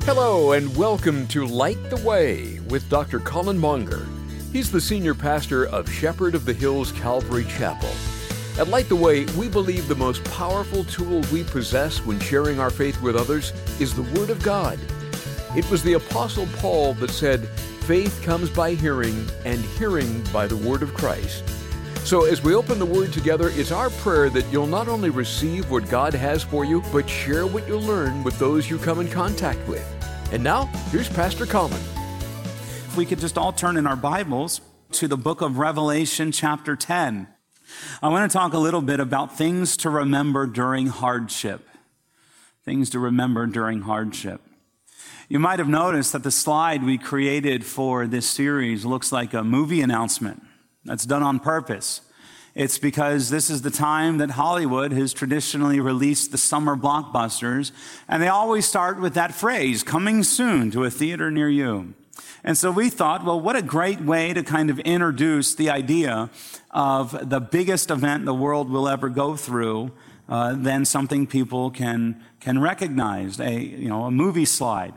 Hello and welcome to Light the Way with Dr. Colin Monger. He's the senior pastor of Shepherd of the Hills Calvary Chapel. At Light the Way, we believe the most powerful tool we possess when sharing our faith with others is the Word of God. It was the Apostle Paul that said, "Faith comes by hearing, and hearing by the Word of Christ." So as we open the Word together, it's our prayer that you'll not only receive what God has for you, but share what you learn with those you come in contact with. And now, here's Pastor Colin. If we could just all turn in our Bibles to the book of Revelation, chapter 10. I want to talk a little bit about things to remember during hardship. Things to remember during hardship. You might have noticed that the slide we created for this series looks like a movie announcement. That's done on purpose. It's because this is the time that Hollywood has traditionally released the summer blockbusters, and they always start with that phrase, "coming soon to a theater near you." And so we thought, well, what a great way to kind of introduce the idea of the biggest event the world will ever go through than something people can recognize, a movie slide.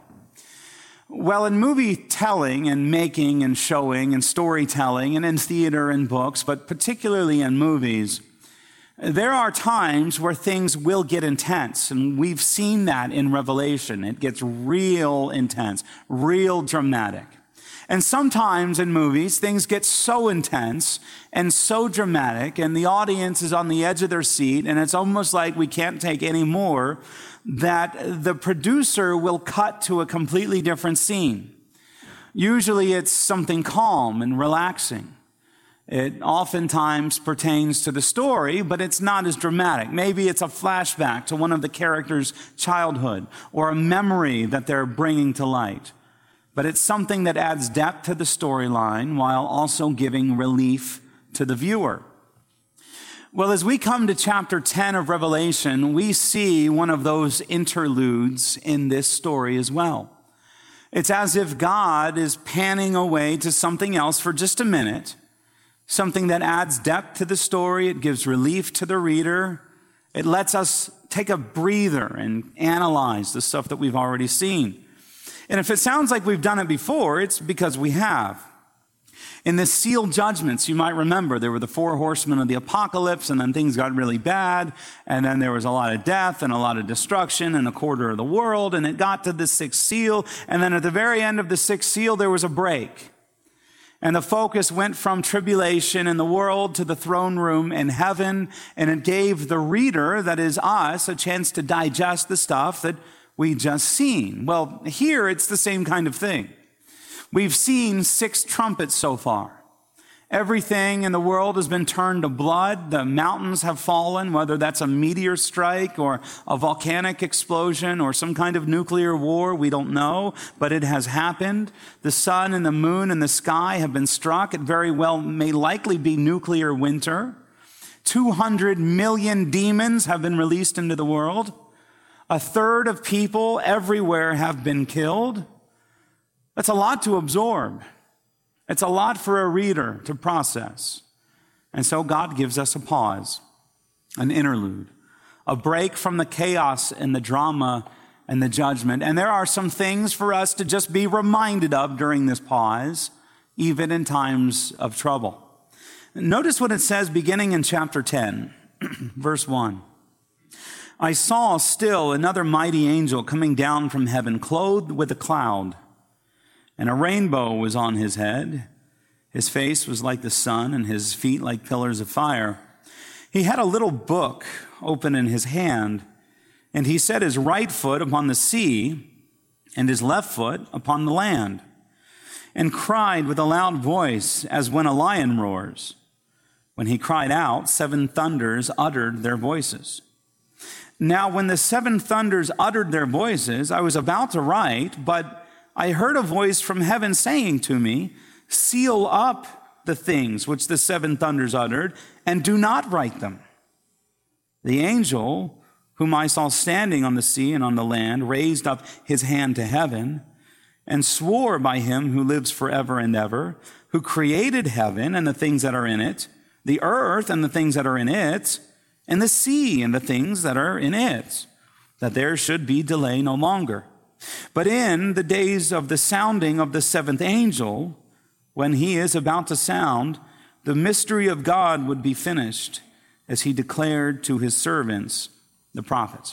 Well, in movie telling and making and showing and storytelling and in theater and books, but particularly in movies, there are times where things will get intense, and we've seen that in Revelation. It gets real intense, real dramatic. And sometimes in movies, things get so intense and so dramatic, and the audience is on the edge of their seat, and it's almost like we can't take any more, that the producer will cut to a completely different scene. Usually it's something calm and relaxing. It oftentimes pertains to the story, but it's not as dramatic. Maybe it's a flashback to one of the characters' childhood or a memory that they're bringing to light. But it's something that adds depth to the storyline while also giving relief to the viewer. Well, as we come to chapter 10 of Revelation, we see one of those interludes in this story as well. It's as if God is panning away to something else for just a minute, something that adds depth to the story. It gives relief to the reader. It lets us take a breather and analyze the stuff that we've already seen. And if it sounds like we've done it before, it's because we have. In the sealed judgments, you might remember, there were the four horsemen of the apocalypse, and then things got really bad, and then there was a lot of death and a lot of destruction and a quarter of the world, and it got to the sixth seal, and then at the very end of the sixth seal, there was a break. And the focus went from tribulation in the world to the throne room in heaven, and it gave the reader, that is us, a chance to digest the stuff that we just seen. Well, here it's the same kind of thing. We've seen 6 trumpets so far. Everything in the world has been turned to blood. The mountains have fallen, whether that's a meteor strike or a volcanic explosion or some kind of nuclear war, we don't know, but it has happened. The sun and the moon and the sky have been struck. It very well may likely be nuclear winter. 200 million demons have been released into the world. 1/3 of people everywhere have been killed. That's a lot to absorb. It's a lot for a reader to process. And so God gives us a pause, an interlude, a break from the chaos and the drama and the judgment. And there are some things for us to just be reminded of during this pause, even in times of trouble. Notice what it says beginning in chapter 10, verse 1. I saw still another mighty angel coming down from heaven, clothed with a cloud, and a rainbow was on his head. His face was like the sun, and his feet like pillars of fire. He had a little book open in his hand, and he set his right foot upon the sea and his left foot upon the land, and cried with a loud voice as when a lion roars. When he cried out, 7 thunders uttered their voices. Now, when the 7 thunders uttered their voices, I was about to write, but I heard a voice from heaven saying to me, seal up the things which the 7 thunders uttered, and do not write them. The angel whom I saw standing on the sea and on the land raised up his hand to heaven and swore by him who lives forever and ever, who created heaven and the things that are in it, the earth and the things that are in it, and the sea and the things that are in it, that there should be delay no longer. But in the days of the sounding of the seventh angel, when he is about to sound, the mystery of God would be finished, as he declared to his servants, the prophets.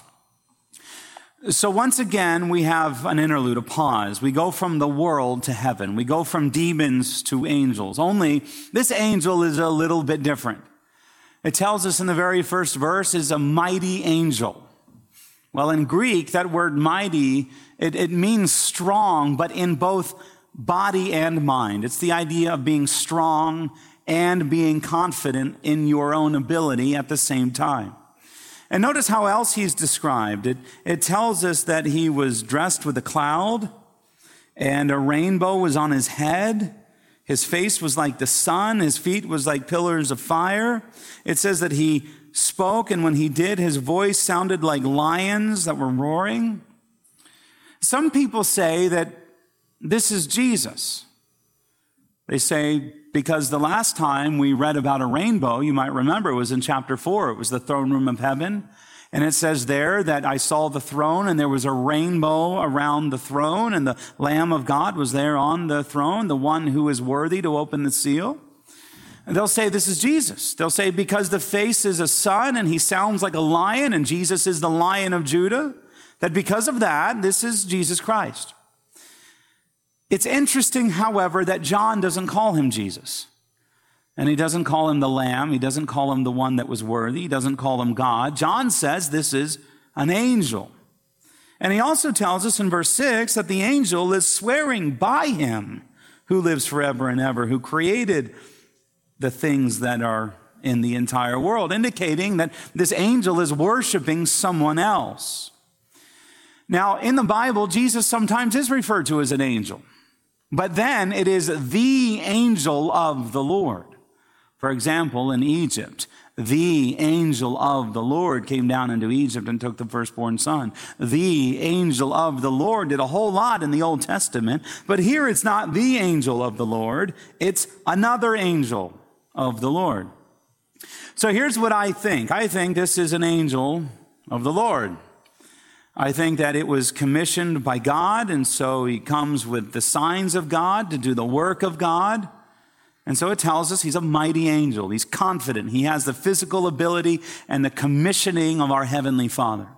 So once again, we have an interlude, a pause. We go from the world to heaven. We go from demons to angels. Only this angel is a little bit different. It tells us in the very first verse is a mighty angel. Well, in Greek, that word mighty, it means strong, but in both body and mind. It's the idea of being strong and being confident in your own ability at the same time. And notice how else he's described. It tells us that he was dressed with a cloud, and a rainbow was on his head. His face was like the sun. His feet was like pillars of fire. It says that he spoke, and when he did, his voice sounded like lions that were roaring. Some people say that this is Jesus. They say, because the last time we read about a rainbow, you might remember, it was in chapter 4. It was the throne room of heaven. And it says there that I saw the throne, and there was a rainbow around the throne, and the Lamb of God was there on the throne, the one who is worthy to open the seal. And they'll say this is Jesus. They'll say because the face is a sun, and he sounds like a lion, and Jesus is the Lion of Judah, that because of that, this is Jesus Christ. It's interesting, however, that John doesn't call him Jesus. And he doesn't call him the Lamb. He doesn't call him the one that was worthy. He doesn't call him God. John says this is an angel. And he also tells us in verse 6 that the angel is swearing by him who lives forever and ever, who created the things that are in the entire world, indicating that this angel is worshiping someone else. Now, in the Bible, Jesus sometimes is referred to as an angel. But then it is the angel of the Lord. For example, in Egypt, the angel of the Lord came down into Egypt and took the firstborn son. The angel of the Lord did a whole lot in the Old Testament. But here it's not the angel of the Lord. It's another angel of the Lord. So here's what I think. I think this is an angel of the Lord. I think that it was commissioned by God, and so he comes with the signs of God to do the work of God. And so it tells us he's a mighty angel. He's confident. He has the physical ability and the commissioning of our Heavenly Father.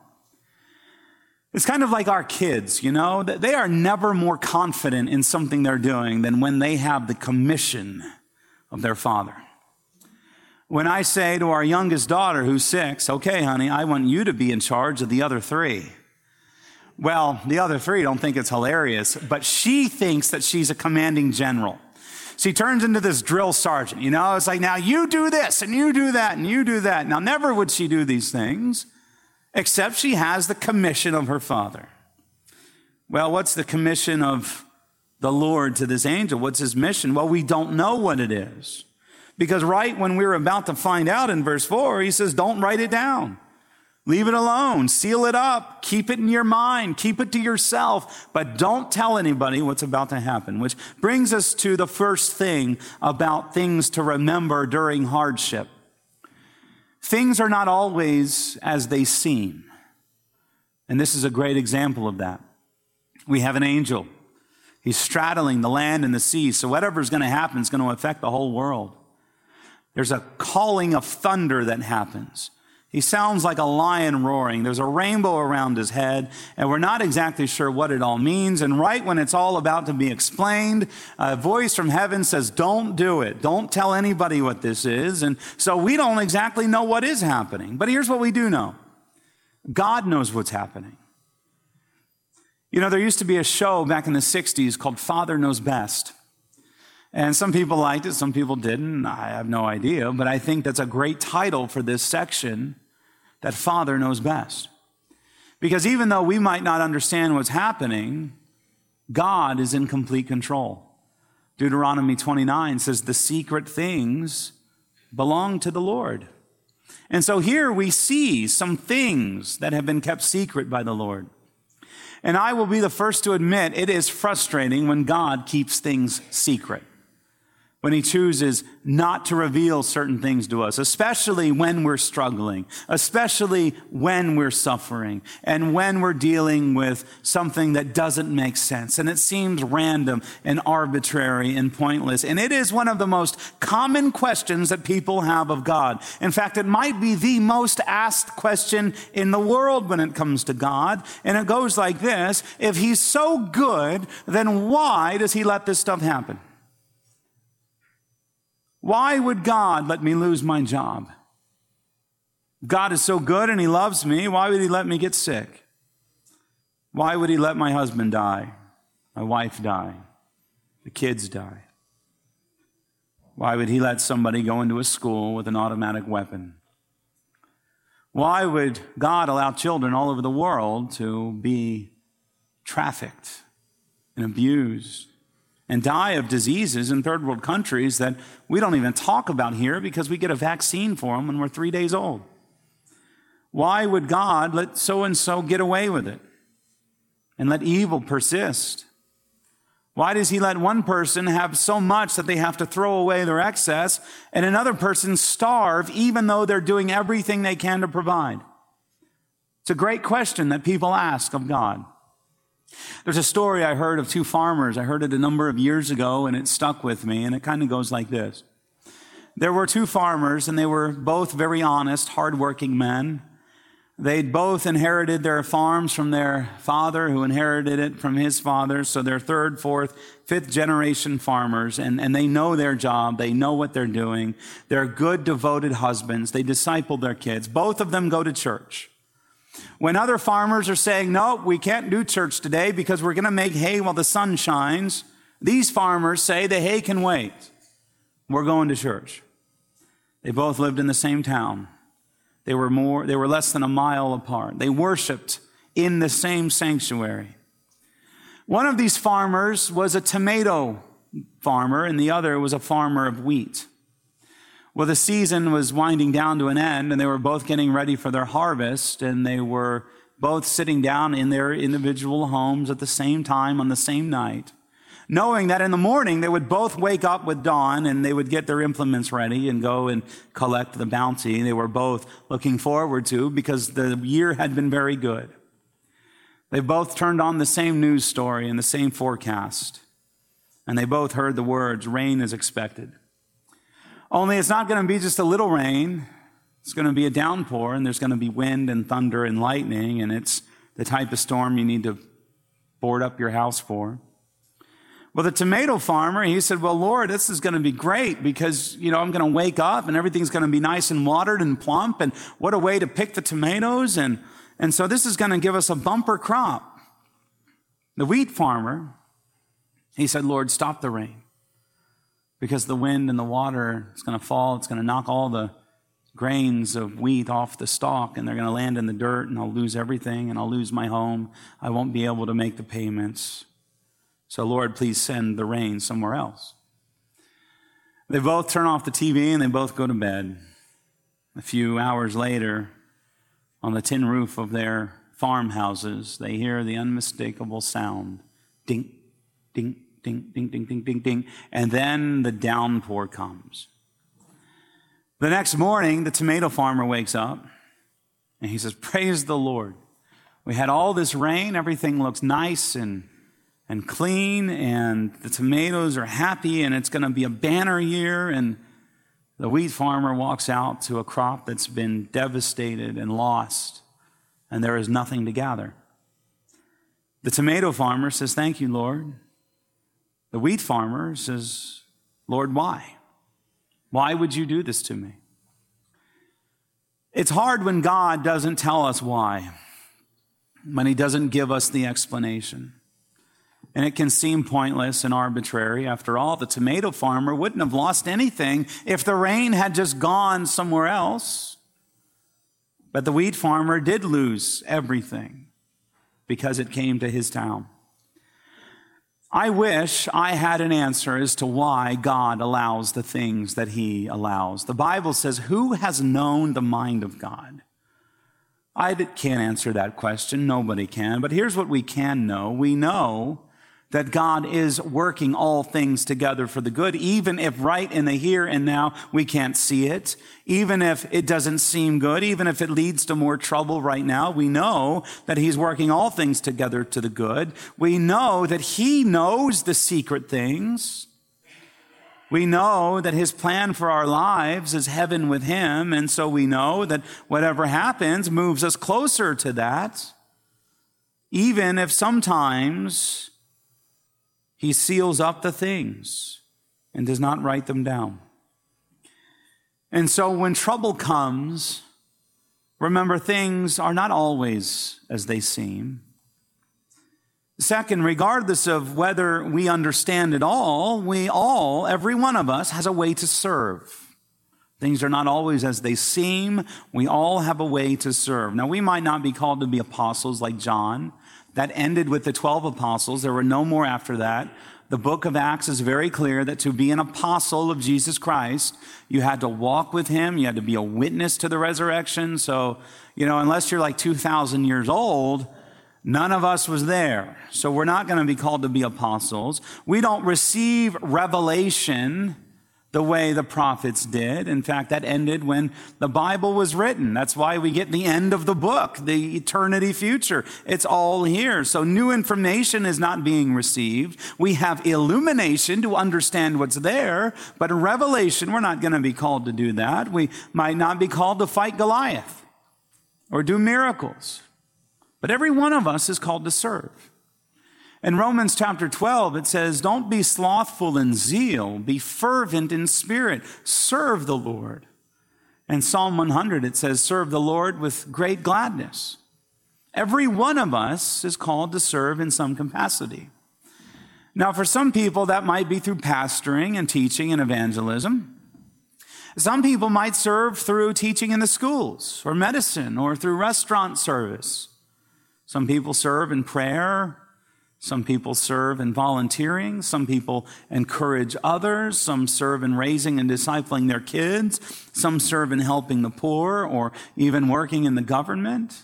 It's kind of like our kids, you know. They are never more confident in something they're doing than when they have the commission of their Father. When I say to our youngest daughter, who's 6, okay, honey, I want you to be in charge of the other 3. Well, the other 3 don't think it's hilarious, but she thinks that she's a commanding general. She turns into this drill sergeant, you know. It's like, now you do this, and you do that, and you do that. Now, never would she do these things, except she has the commission of her Father. Well, what's the commission of the Lord to this angel? What's his mission? Well, we don't know what it is. Because right when we're about to find out in verse 4, he says, don't write it down. Leave it alone. Seal it up. Keep it in your mind. Keep it to yourself. But don't tell anybody what's about to happen. Which brings us to the first thing about things to remember during hardship. Things are not always as they seem. And this is a great example of that. We have an angel. He's straddling the land and the sea. So whatever's going to happen is going to affect the whole world. There's a calling of thunder that happens. He sounds like a lion roaring. There's a rainbow around his head, and we're not exactly sure what it all means. And right when it's all about to be explained, a voice from heaven says, don't do it. Don't tell anybody what this is. And so we don't exactly know what is happening. But here's what we do know. God knows what's happening. You know, there used to be a show back in the 60s called Father Knows Best. And some people liked it, some people didn't. I have no idea, but I think that's a great title for this section, that Father knows best. Because even though we might not understand what's happening, God is in complete control. Deuteronomy 29 says the secret things belong to the Lord. And so here we see some things that have been kept secret by the Lord. And I will be the first to admit it is frustrating when God keeps things secret. when he chooses not to reveal certain things to us, especially when we're struggling, especially when we're suffering, and when we're dealing with something that doesn't make sense, and it seems random and arbitrary and pointless. And it is one of the most common questions that people have of God. In fact, it might be the most asked question in the world when it comes to God. And it goes like this: if he's so good, then why does he let this stuff happen? Why would God let me lose my job? God is so good and he loves me. Why would he let me get sick? Why would he let my husband die, my wife die, the kids die? Why would he let somebody go into a school with an automatic weapon? Why would God allow children all over the world to be trafficked and abused and die of diseases in third world countries that we don't even talk about here because we get a vaccine for them when we're 3 days old? Why would God let so-and-so get away with it and let evil persist? Why does he let one person have so much that they have to throw away their excess and another person starve even though they're doing everything they can to provide? It's a great question that people ask of God. There's a story I heard of two farmers. I heard it a number of years ago, and it stuck with me, and it kind of goes like this. There were two farmers, and they were both very honest, hardworking men. They'd both inherited their farms from their father, who inherited it from his father, so they're third, fourth, fifth generation farmers, and they know their job. They know what they're doing. They're good, devoted husbands. They disciple their kids. Both of them go to church. When other farmers are saying, no, we can't do church today because we're going to make hay while the sun shines, these farmers say the hay can wait. We're going to church. They both lived in the same town. They were less than a mile apart. They worshiped in the same sanctuary. One of these farmers was a tomato farmer, and the other was a farmer of wheat. Well, the season was winding down to an end, and they were both getting ready for their harvest, and they were both sitting down in their individual homes at the same time on the same night, knowing that in the morning they would both wake up with dawn and they would get their implements ready and go and collect the bounty they were both looking forward to because the year had been very good. They both turned on the same news story and the same forecast, and they both heard the words, rain is expected. Only it's not going to be just a little rain. It's going to be a downpour, and there's going to be wind and thunder and lightning, and it's the type of storm you need to board up your house for. Well, the tomato farmer, he said, well, Lord, this is going to be great because, I'm going to wake up and everything's going to be nice and watered and plump, and what a way to pick the tomatoes, and so this is going to give us a bumper crop. The wheat farmer, he said, Lord, stop the rain. Because the wind and the water is going to fall. It's going to knock all the grains of wheat off the stalk, and they're going to land in the dirt, and I'll lose everything, and I'll lose my home. I won't be able to make the payments. So, Lord, please send the rain somewhere else. They both turn off the TV, and they both go to bed. A few hours later, on the tin roof of their farmhouses, they hear the unmistakable sound. Ding, ding, ding, ding, ding, ding, ding, ding. And then the downpour comes. The next morning, the tomato farmer wakes up and he says, praise the Lord. We had all this rain. Everything looks nice and clean, and the tomatoes are happy, and it's going to be a banner year. And the wheat farmer walks out to a crop that's been devastated and lost, and there is nothing to gather. The tomato farmer says, thank you, Lord. The wheat farmer says, Lord, why? Why would you do this to me? It's hard when God doesn't tell us why, when he doesn't give us the explanation. And it can seem pointless and arbitrary. After all, the tomato farmer wouldn't have lost anything if the rain had just gone somewhere else. But the wheat farmer did lose everything because it came to his town. I wish I had an answer as to why God allows the things that he allows. The Bible says, who has known the mind of God? I can't answer that question. Nobody can. But here's what we can know. We know that God is working all things together for the good, even if right in the here and now we can't see it, even if it doesn't seem good, even if it leads to more trouble right now, we know that he's working all things together to the good. We know that he knows the secret things. We know that his plan for our lives is heaven with him, and so we know that whatever happens moves us closer to that, even if sometimes he seals up the things and does not write them down. And so when trouble comes, remember things are not always as they seem. Second, regardless of whether we understand it all, every one of us has a way to serve. Things are not always as they seem. We all have a way to serve. Now, we might not be called to be apostles like John. That ended with the 12 apostles. There were no more after that. The book of Acts is very clear that to be an apostle of Jesus Christ, you had to walk with him. You had to be a witness to the resurrection. So, unless you're like 2,000 years old, none of us was there. So we're not going to be called to be apostles. We don't receive revelation the way the prophets did. In fact, that ended when the Bible was written. That's why we get the end of the book, the eternity future. It's all here. So new information is not being received. We have illumination to understand what's there, but in revelation, we're not going to be called to do that. We might not be called to fight Goliath or do miracles. But every one of us is called to serve. In Romans chapter 12, it says, don't be slothful in zeal, be fervent in spirit, serve the Lord. In Psalm 100, it says, serve the Lord with great gladness. Every one of us is called to serve in some capacity. Now, for some people, that might be through pastoring and teaching and evangelism. Some people might serve through teaching in the schools or medicine or through restaurant service. Some people serve in prayer. Some people serve in volunteering. Some people encourage others. Some serve in raising and discipling their kids. Some serve in helping the poor or even working in the government.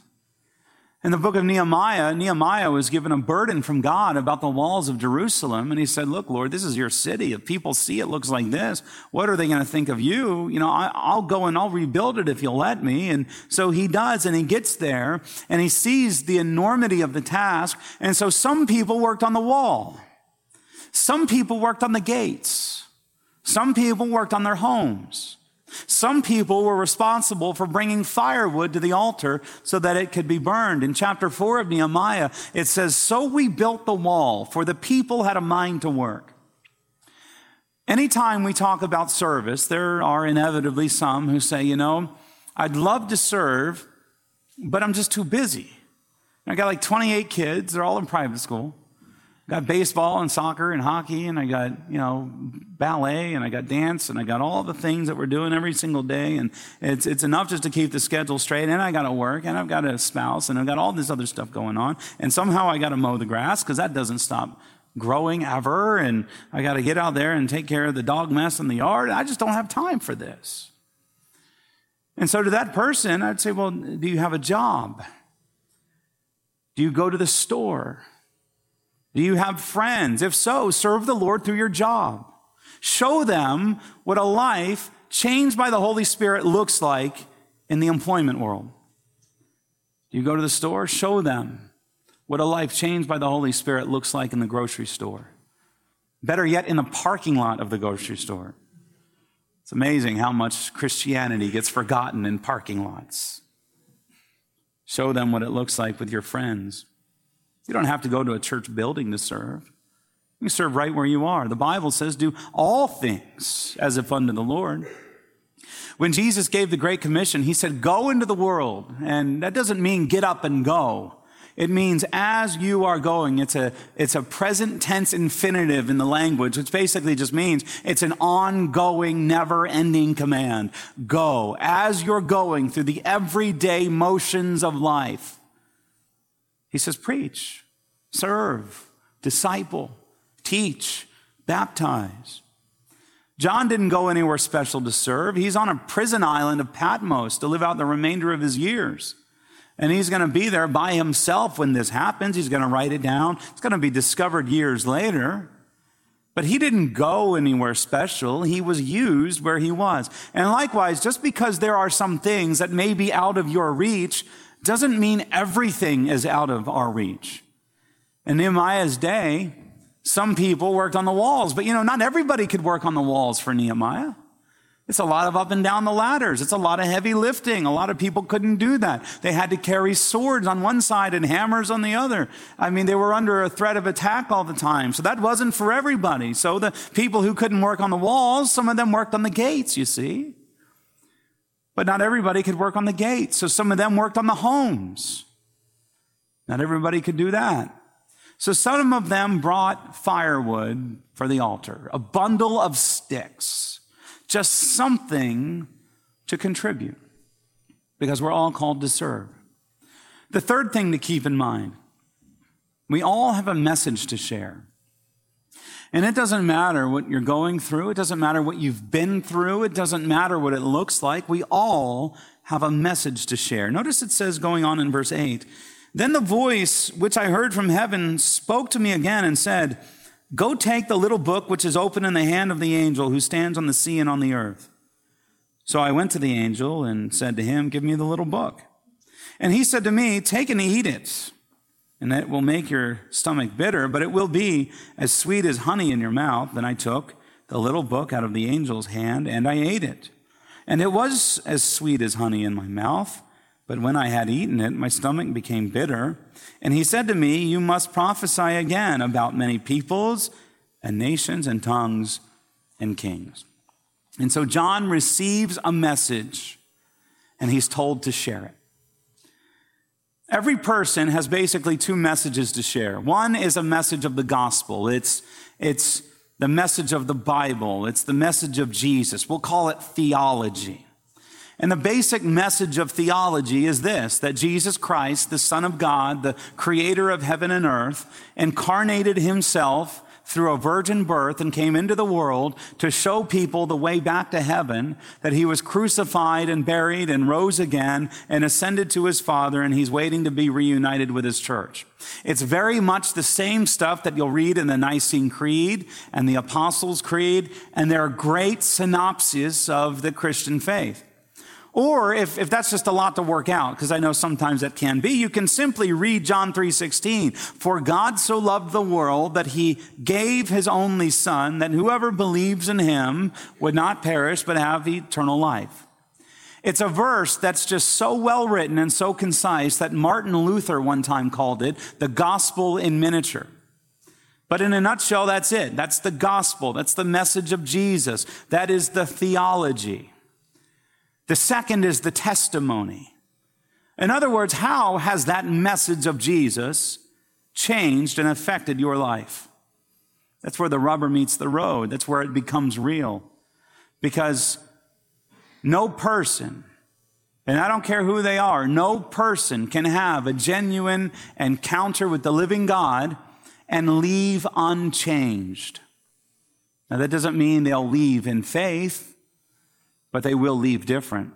In the book of Nehemiah was given a burden from God about the walls of Jerusalem. And he said, look, Lord, this is your city. If people see it looks like this, what are they going to think of you? I'll go and I'll rebuild it if you'll let me. And so he does, and he gets there, and he sees the enormity of the task. And so some people worked on the wall. Some people worked on the gates. Some people worked on their homes. Some people were responsible for bringing firewood to the altar so that it could be burned. In chapter 4 of Nehemiah, it says, so we built the wall, for the people had a mind to work. Anytime we talk about service, there are inevitably some who say, I'd love to serve, but I'm just too busy. I got like 28 kids. They're all in private school. Got baseball and soccer and hockey, and I got, ballet, and I got dance, and I got all the things that we're doing every single day, and it's enough just to keep the schedule straight, and I got to work, and I've got a spouse, and I've got all this other stuff going on, and somehow I got to mow the grass, because that doesn't stop growing ever, and I got to get out there and take care of the dog mess in the yard. I just don't have time for this. And so to that person, I'd say, well, do you have a job? Do you go to the store? Do you have friends? If so, serve the Lord through your job. Show them what a life changed by the Holy Spirit looks like in the employment world. Do you go to the store? Show them what a life changed by the Holy Spirit looks like in the grocery store. Better yet, in the parking lot of the grocery store. It's amazing how much Christianity gets forgotten in parking lots. Show them what it looks like with your friends. You don't have to go to a church building to serve. You can serve right where you are. The Bible says, do all things as if unto the Lord. When Jesus gave the Great Commission, he said, go into the world. And that doesn't mean get up and go. It means as you are going. It's a present tense infinitive in the language, which basically just means it's an ongoing, never-ending command. Go. As you're going through the everyday motions of life, he says, preach, serve, disciple, teach, baptize. John didn't go anywhere special to serve. He's on a prison island of Patmos to live out the remainder of his years. And he's going to be there by himself when this happens. He's going to write it down. It's going to be discovered years later. But he didn't go anywhere special. He was used where he was. And likewise, just because there are some things that may be out of your reach doesn't mean everything is out of our reach. In Nehemiah's day, some people worked on the walls, but not everybody could work on the walls for Nehemiah. It's a lot of up and down the ladders. It's a lot of heavy lifting. A lot of people couldn't do that. They had to carry swords on one side and hammers on the other. They were under a threat of attack all the time. So that wasn't for everybody. So the people who couldn't work on the walls, some of them worked on the gates, you see. But not everybody could work on the gates. So some of them worked on the homes. Not everybody could do that. So some of them brought firewood for the altar, a bundle of sticks. Just something to contribute, because we're all called to serve. The third thing to keep in mind, we all have a message to share. And it doesn't matter what you're going through. It doesn't matter what you've been through. It doesn't matter what it looks like. We all have a message to share. Notice it says, going on in verse 8, "Then the voice which I heard from heaven spoke to me again and said, 'Go take the little book which is open in the hand of the angel who stands on the sea and on the earth.' So I went to the angel and said to him, 'Give me the little book.' And he said to me, 'Take and eat it, and it will make your stomach bitter, but it will be as sweet as honey in your mouth.' Then I took the little book out of the angel's hand, and I ate it. And it was as sweet as honey in my mouth. But when I had eaten it, my stomach became bitter. And he said to me, 'You must prophesy again about many peoples and nations and tongues and kings.'" And so John receives a message, and he's told to share it. Every person has basically two messages to share. One is a message of the gospel. It's the message of the Bible. It's the message of Jesus. We'll call it theology. And the basic message of theology is this, that Jesus Christ, the Son of God, the creator of heaven and earth, incarnated himself through a virgin birth and came into the world to show people the way back to heaven, that he was crucified and buried and rose again and ascended to his Father, and he's waiting to be reunited with his church. It's very much the same stuff that you'll read in the Nicene Creed and the Apostles' Creed, and they're great synopses of the Christian faith. Or if that's just a lot to work out, because I know sometimes that can be, you can simply read John 3:16. "For God so loved the world that he gave his only Son, that whoever believes in him would not perish but have eternal life." It's a verse that's just so well written and so concise that Martin Luther one time called it the gospel in miniature. But in a nutshell, that's it. That's the gospel. That's the message of Jesus. That is the theology. The second is the testimony. In other words, how has that message of Jesus changed and affected your life? That's where the rubber meets the road. That's where it becomes real. Because no person, and I don't care who they are, no person can have a genuine encounter with the living God and leave unchanged. Now, that doesn't mean they'll leave in faith, but they will leave different.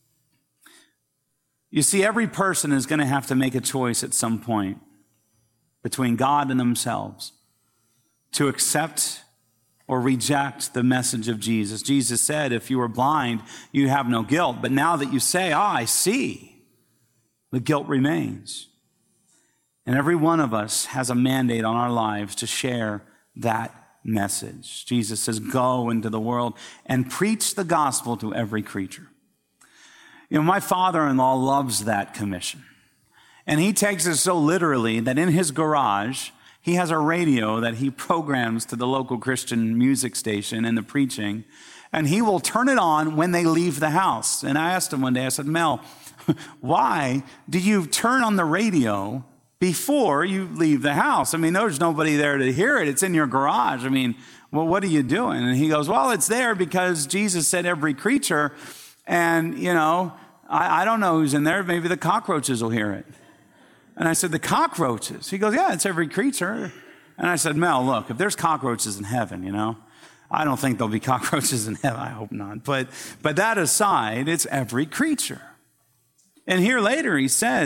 You see, every person is going to have to make a choice at some point between God and themselves to accept or reject the message of Jesus. Jesus said, if you were blind, you have no guilt. But now that you say, I see, the guilt remains. And every one of us has a mandate on our lives to share that message. Jesus says, go into the world and preach the gospel to every creature. You know, my father-in-law loves that commission. And he takes it so literally that in his garage, he has a radio that he programs to the local Christian music station and the preaching, and he will turn it on when they leave the house. And I asked him one day, I said, Mel, why do you turn on the radio before you leave the house? I mean, there's nobody there to hear it. It's in your garage. I mean, well, what are you doing? And he goes, well, it's there because Jesus said every creature. And, you know, I don't know who's in there. Maybe the cockroaches will hear it. And I said, the cockroaches? He goes, yeah, it's every creature. And I said, Mel, look, if there's cockroaches in heaven, you know, I don't think there'll be cockroaches in heaven. I hope not. But that aside, it's every creature. And here later he says,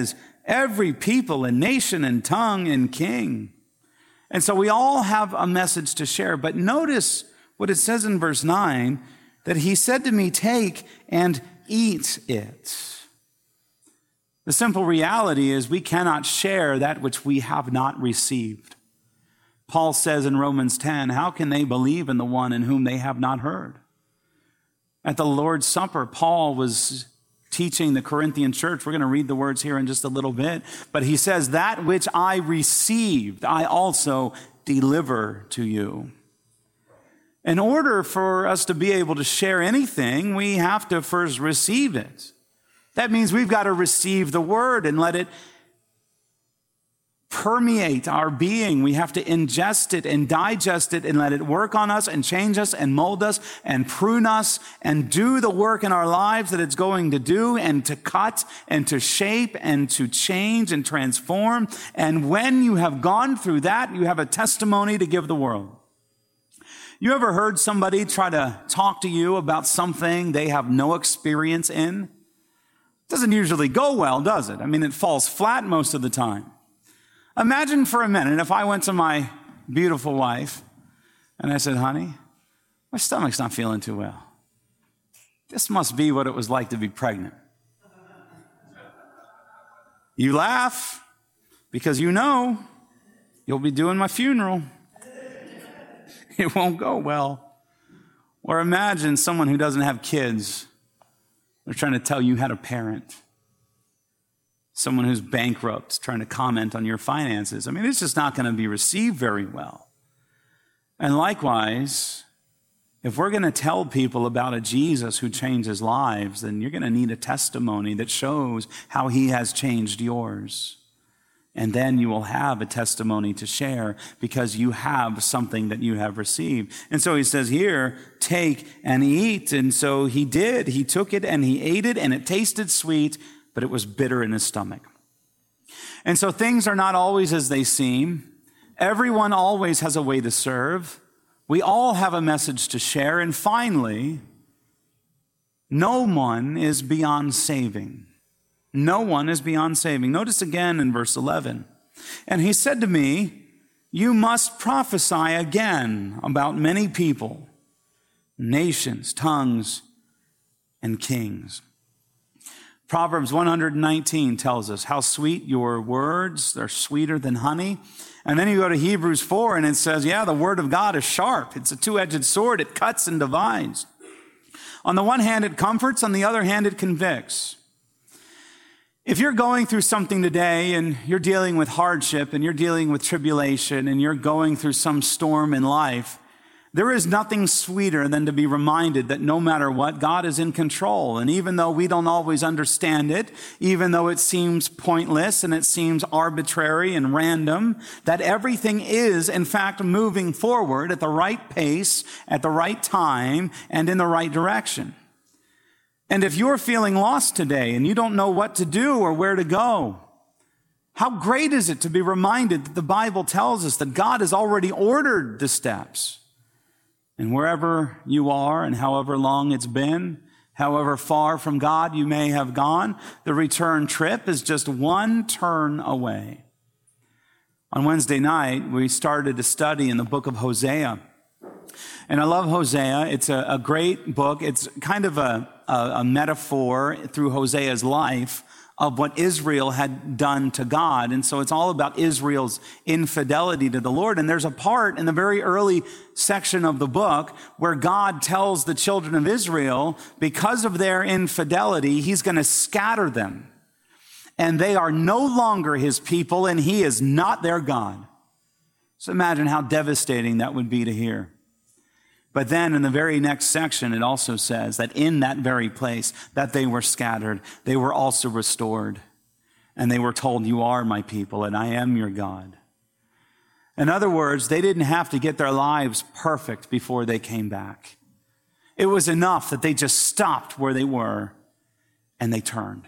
every people and nation and tongue and king. And so we all have a message to share. But notice what it says in verse 9, that he said to me, take and eat it. The simple reality is we cannot share that which we have not received. Paul says in Romans 10, how can they believe in the one in whom they have not heard? At the Lord's Supper, Paul was teaching the Corinthian church. We're going to read the words here in just a little bit. But he says, that which I received, I also deliver to you. In order for us to be able to share anything, we have to first receive it. That means we've got to receive the word and let it permeate our being. We have to ingest it and digest it and let it work on us and change us and mold us and prune us and do the work in our lives that it's going to do, and to cut and to shape and to change and transform. And when you have gone through that, you have a testimony to give the world. You ever heard somebody try to talk to you about something they have no experience in? Doesn't usually go well, does it? I mean, it falls flat most of the time. Imagine for a minute if I went to my beautiful wife and I said, honey, my stomach's not feeling too well. This must be what it was like to be pregnant. You laugh because you know you'll be doing my funeral. It won't go well. Or imagine someone who doesn't have kids. They're trying to tell you how to parent. Someone who's bankrupt trying to comment on your finances. I mean, it's just not going to be received very well. And likewise, if we're going to tell people about a Jesus who changes lives, then you're going to need a testimony that shows how he has changed yours. And then you will have a testimony to share because you have something that you have received. And so he says here, take and eat. And so he did. He took it and he ate it, and it tasted sweet, but it was bitter in his stomach. And so things are not always as they seem. Everyone always has a way to serve. We all have a message to share. And finally, no one is beyond saving. No one is beyond saving. Notice again in verse 11. And he said to me, you must prophesy again about many people, nations, tongues, and kings. Proverbs 119 tells us how sweet your words, they're sweeter than honey. And then you go to Hebrews 4 and it says, yeah, the word of God is sharp. It's a two-edged sword. It cuts and divides. On the one hand, it comforts. On the other hand, it convicts. If you're going through something today and you're dealing with hardship and you're dealing with tribulation and you're going through some storm in life, there is nothing sweeter than to be reminded that no matter what, God is in control. And even though we don't always understand it, even though it seems pointless and it seems arbitrary and random, that everything is, in fact, moving forward at the right pace, at the right time, and in the right direction. And if you're feeling lost today and you don't know what to do or where to go, how great is it to be reminded that the Bible tells us that God has already ordered the steps. And wherever you are and however long it's been, however far from God you may have gone, the return trip is just one turn away. On Wednesday night, we started a study in the book of Hosea. And I love Hosea. It's a great book. It's kind of a metaphor through Hosea's life of what Israel had done to God. And so it's all about Israel's infidelity to the Lord. And there's a part in the very early section of the book where God tells the children of Israel, because of their infidelity, he's going to scatter them. And they are no longer his people, and he is not their God. So imagine how devastating that would be to hear. But then in the very next section, it also says that in that very place that they were scattered, they were also restored. And they were told, you are my people and I am your God. In other words, they didn't have to get their lives perfect before they came back. It was enough that they just stopped where they were and they turned.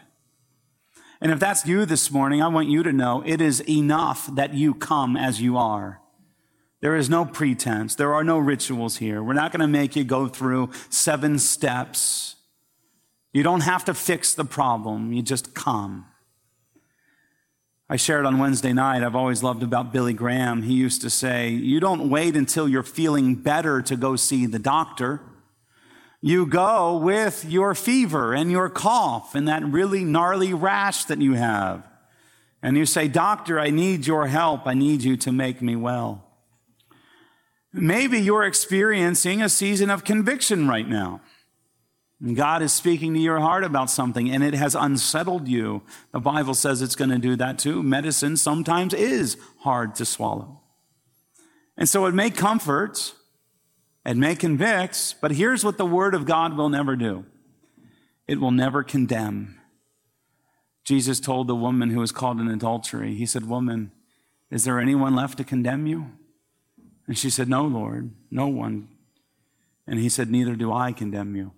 And if that's you this morning, I want you to know it is enough that you come as you are. There is no pretense. There are no rituals here. We're not going to make you go through 7 steps. You don't have to fix the problem. You just come. I shared on Wednesday night, I've always loved about Billy Graham. He used to say, you don't wait until you're feeling better to go see the doctor. You go with your fever and your cough and that really gnarly rash that you have. And you say, doctor, I need your help. I need you to make me well. Maybe you're experiencing a season of conviction right now. And God is speaking to your heart about something, and it has unsettled you. The Bible says it's going to do that too. Medicine sometimes is hard to swallow. And so it may comfort, it may convict, but here's what the Word of God will never do. It will never condemn. Jesus told the woman who was caught in adultery, he said, woman, is there anyone left to condemn you? And she said, no, Lord, no one. And he said, neither do I condemn you.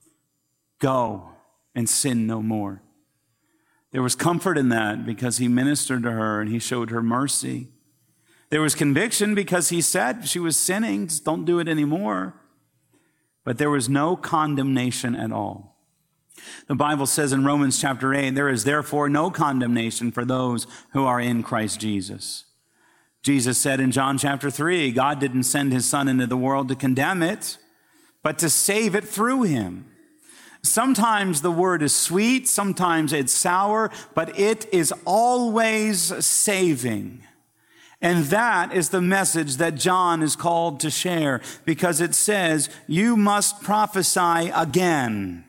Go and sin no more. There was comfort in that because he ministered to her and he showed her mercy. There was conviction because he said she was sinning, just don't do it anymore. But there was no condemnation at all. The Bible says in Romans chapter 8, there is therefore no condemnation for those who are in Christ Jesus. Jesus said in John chapter 3, God didn't send his son into the world to condemn it, but to save it through him. Sometimes the word is sweet, sometimes it's sour, but it is always saving. And that is the message that John is called to share, because it says, you must prophesy again.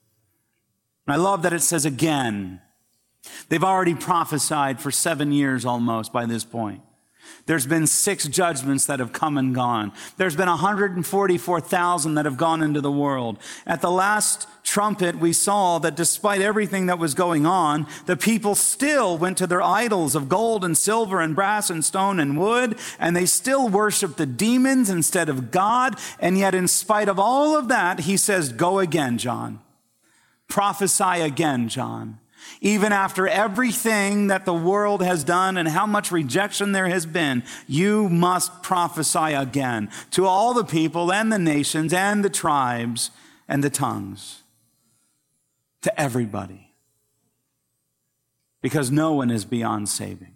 I love that it says again. They've already prophesied for 7 years almost by this point. There's been 6 judgments that have come and gone. There's been 144,000 that have gone into the world. At the last trumpet, we saw that despite everything that was going on, the people still went to their idols of gold and silver and brass and stone and wood, and they still worshiped the demons instead of God. And yet, in spite of all of that, he says, go again, John. Prophesy again, John. Even after everything that the world has done and how much rejection there has been, you must prophesy again to all the people and the nations and the tribes and the tongues, to everybody, because no one is beyond saving.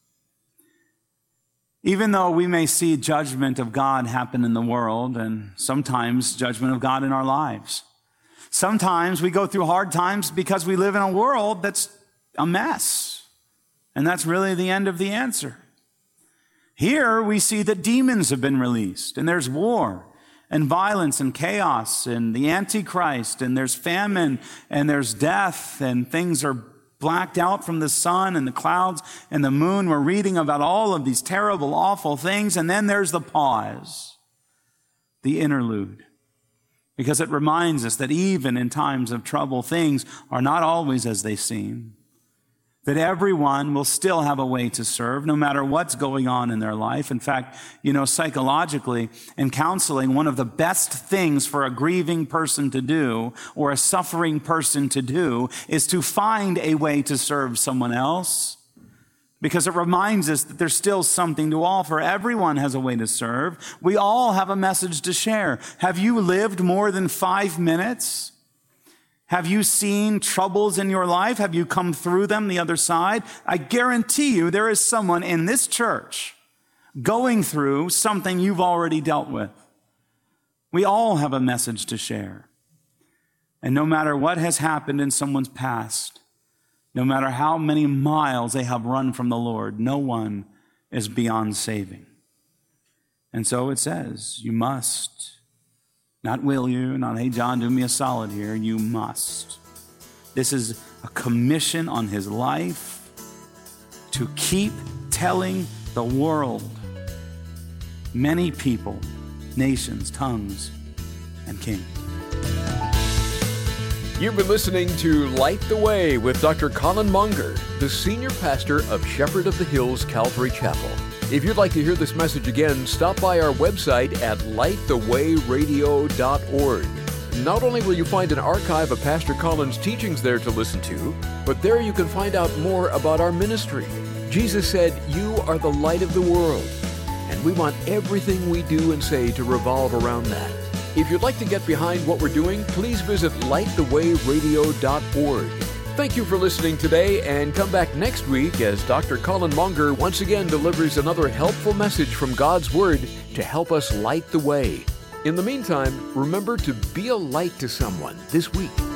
Even though we may see judgment of God happen in the world and sometimes judgment of God in our lives, sometimes we go through hard times because we live in a world that's a mess. And that's really the end of the answer. Here we see that demons have been released, and there's war and violence and chaos and the Antichrist, and there's famine and there's death, and things are blacked out from the sun and the clouds and the moon. We're reading about all of these terrible, awful things. And then there's the pause, the interlude. Because it reminds us that even in times of trouble, things are not always as they seem. That everyone will still have a way to serve, no matter what's going on in their life. In fact, psychologically, in counseling, one of the best things for a grieving person to do, or a suffering person to do, is to find a way to serve someone else. Because it reminds us that there's still something to offer. Everyone has a way to serve. We all have a message to share. Have you lived more than 5 minutes? Have you seen troubles in your life? Have you come through them the other side? I guarantee you there is someone in this church going through something you've already dealt with. We all have a message to share. And no matter what has happened in someone's past, no matter how many miles they have run from the Lord, no one is beyond saving. And so it says, you must. Not will you, not, hey, John, do me a solid here. You must. This is a commission on his life to keep telling the world, many people, nations, tongues, and kings. You've been listening to Light the Way with Dr. Colin Monger, the senior pastor of Shepherd of the Hills Calvary Chapel. If you'd like to hear this message again, stop by our website at lightthewayradio.org. Not only will you find an archive of Pastor Colin's teachings there to listen to, but there you can find out more about our ministry. Jesus said, "You are the light of the world," and we want everything we do and say to revolve around that. If you'd like to get behind what we're doing, please visit lightthewayradio.org. Thank you for listening today, and come back next week as Dr. Colin Monger once again delivers another helpful message from God's Word to help us light the way. In the meantime, remember to be a light to someone this week.